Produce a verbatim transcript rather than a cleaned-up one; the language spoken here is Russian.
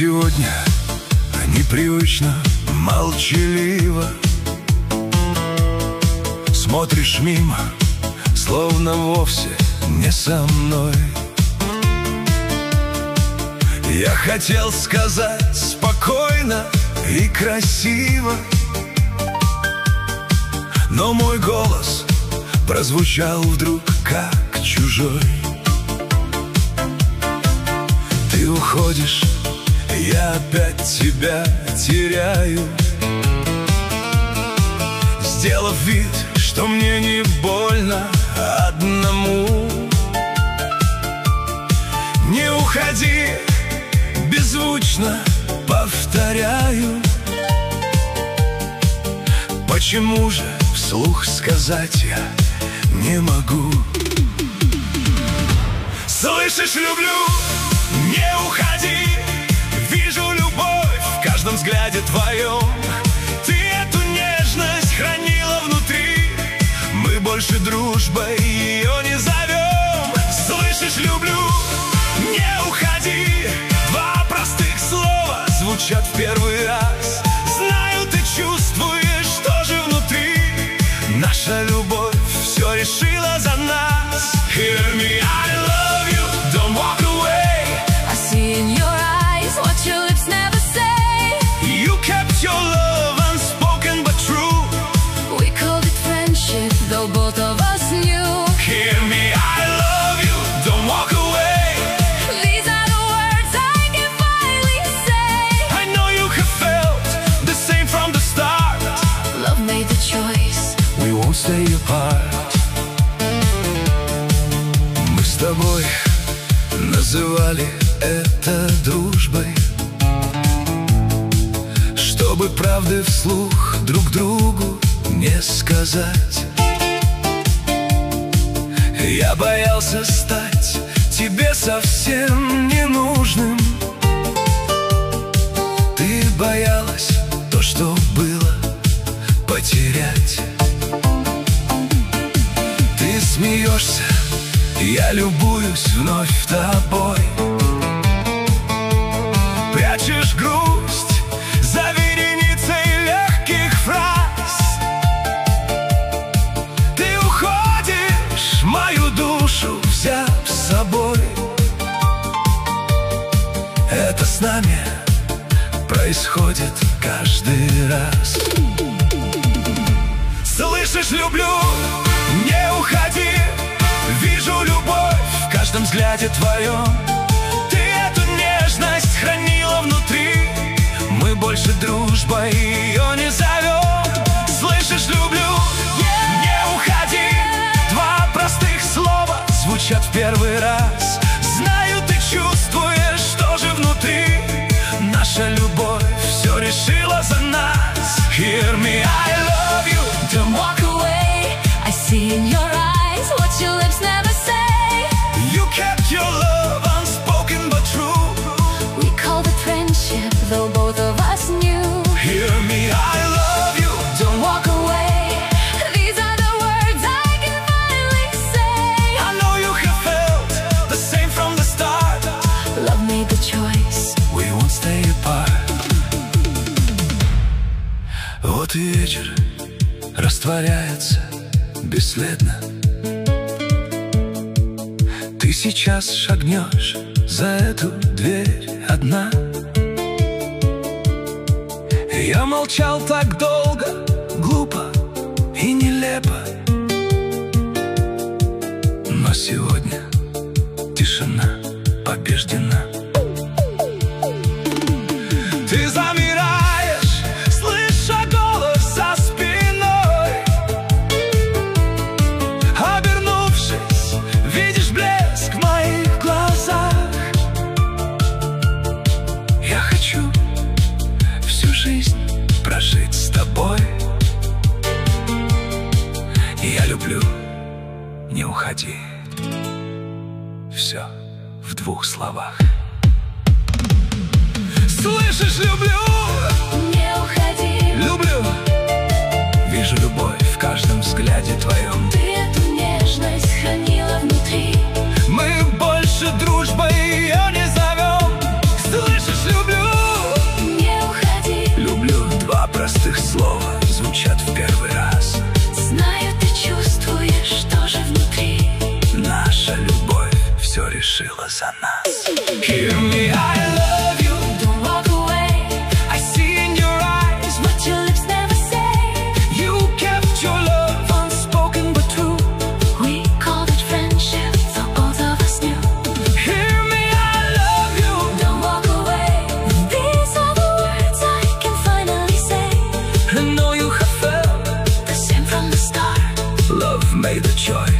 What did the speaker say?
сегодня непривычно, молчаливо смотришь мимо, словно вовсе не со мной. Я хотел сказать спокойно и красиво, но мой голос прозвучал вдруг как чужой. Ты уходишь, я опять тебя теряю, сделав вид, что мне не больно одному. Не уходи, беззвучно повторяю. Почему же вслух сказать я не могу? Слышишь, люблю, не уходи. Вижу любовь в каждом взгляде твоем. Ты эту нежность хранила внутри. Мы больше дружбой ее не зовем. Слышишь, люблю, не уходи. Два простых слова звучат в первый раз. Знаю, ты чувствуешь, что же внутри. Наша любовь все решила за нас. Hear me, I love you, don't walk away. I see in your eyes what your lips never say. You kept your love unspoken but true. We called it friendship, though both of us knew. Hear me, I love you, don't walk away. These are the words I can finally say. I know you have felt the same from the start. Love made the choice. We won't stay apart. Мы с тобой называли это дружбой, чтобы правды вслух друг другу не сказать. Я боялся стать тебе совсем ненужным. Ты боялась то, что было, потерять. Ты смеешься, я любуюсь вновь тобой. Прячешь грусть за вереницей легких фраз. Ты уходишь, мою душу взяв с собой. Это с нами происходит каждый раз. Слышишь, люблю, не уходи. Вижу любовь в каждом взгляде твоем. Ты эту нежность хранила внутри. Мы больше дружбой ее не зовем. Слышишь, люблю, не уходи. Два простых слова звучат в первый раз. Знаю, ты чувствуешь, что же внутри. Наша любовь все решила за нас. Hear me, I love you, don't walk away. I see in your eyes what your lips never say. You kept your love unspoken but true. We called it friendship, though both of us knew. Hear me, I love you, Don't walk away. These are the words I can finally say. I know you have felt the same from the start. Love made the choice. We won't stay apart. Вот и вечер растворяется бесследно. Ты сейчас шагнешь за эту дверь одна. Я молчал так долго, глупо и нелепо. Но сегодня тишина побеждена. Ты замираешь, слыша голос за спиной. Обернувшись, видишь блеск в моих глазах. Я хочу всю жизнь прожить с тобой. Я люблю, не уходи. Все в двух словах. Слышишь, люблю, Не уходи. люблю. Вижу любовь в каждом взгляде твоем. Ты эту нежность хранила внутри. Мы больше дружбой ее не зовем. Слышишь, люблю. решила за нас. Hear me, I love you. Don't walk away. I see in your eyes what your lips never say. You kept your love unspoken but true. We called it friendship, though both of us knew. Hear me, I love you. Don't walk away. These are the words I can finally say. I know you have felt the same from the start. love made the choice.